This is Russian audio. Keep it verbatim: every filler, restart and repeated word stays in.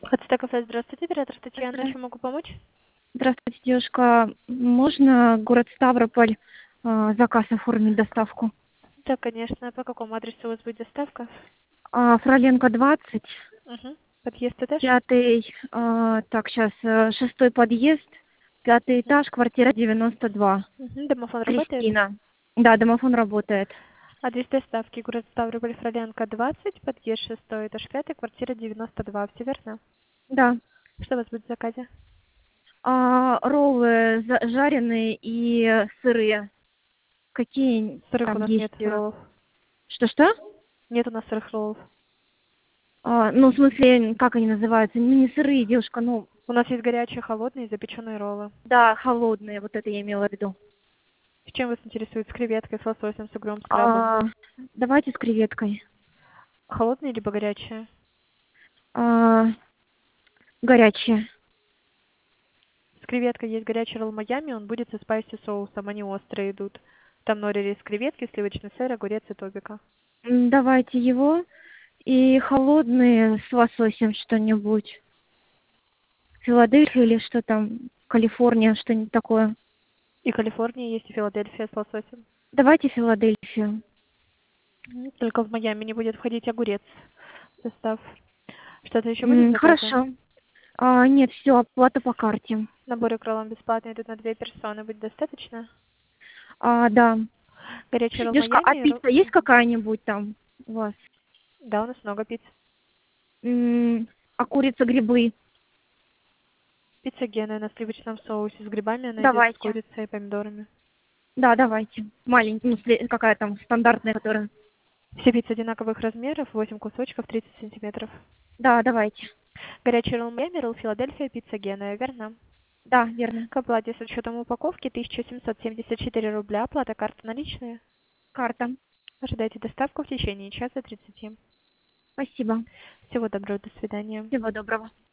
Хотста кафе, здравствуйте, оператор Татьяна, Здра чем могу помочь? Здравствуйте, девушка. Можно город Ставрополь, а, заказ оформить, доставку? Да, конечно. По какому адресу у вас будет доставка? А, Фроленко двадцать, Угу. Подъезд, этаж? пятый, а, так, сейчас, шестой подъезд, пятый этаж, квартира девяносто два. Угу. Домофон работает? Кристина. Да, домофон работает. Адрес доставки город Ставрополь, Фроленко двадцать, подъезд шестой, этаж пятый, квартира девяносто два. Все верно? Да. Что у вас будет в заказе? А, роллы за- жареные и сырые. Какие Сырых у там нас нет есть? э, роллов. Что-что? Нет у нас сырых роллов. А, ну, в смысле, как они называются? Ну, не сырые, девушка, ну, У нас есть горячие, холодные, запеченные роллы. да, холодные, вот это я имела в виду. С чем вас интересует? С креветкой, с лососем, с угрём, с крабом? А, давайте с креветкой. Холодные либо горячие? А, горячие. С креветкой есть горячий ролл Майами, он будет со спайси соусом, они острые идут. Там нори рис креветки, сливочный сыр, огурец и тобика. М, Давайте его. И холодные с лососем что-нибудь. Филадельфия или что там? Калифорния, что-нибудь такое. И Калифорния есть, и Филадельфия с лососем. Давайте Филадельфию. М, Только в Майами не будет входить огурец в состав. Что-то еще будет в М, заказе? Хорошо. А, нет, все, оплата по карте. Наборы кроллом бесплатные идут на две персоны, будет достаточно? А, да. Горячий ролл Девушка, а Майами и ролл... пицца есть Мгм. какая-нибудь там у вас? Да, у нас много пиц. М, А курица, грибы? Пицца Гена на сливочном соусе с грибами, она идет с Давайте. курицей и помидорами. Да, давайте. Маленькая, ну, сле- какая там стандартная, которая. Все пиццы одинаковых размеров, восемь кусочков, тридцать сантиметров. Да, давайте. Горячий ролл Майами, ролл Филадельфия, пицца Гена, верно? Да, верно. К оплате с учетом упаковки тысяча семьсот семьдесят четыре рубля, оплата карта наличные. Карта. Ожидайте доставку в течение часа тридцати. Спасибо. Всего доброго, до свидания. Всего доброго.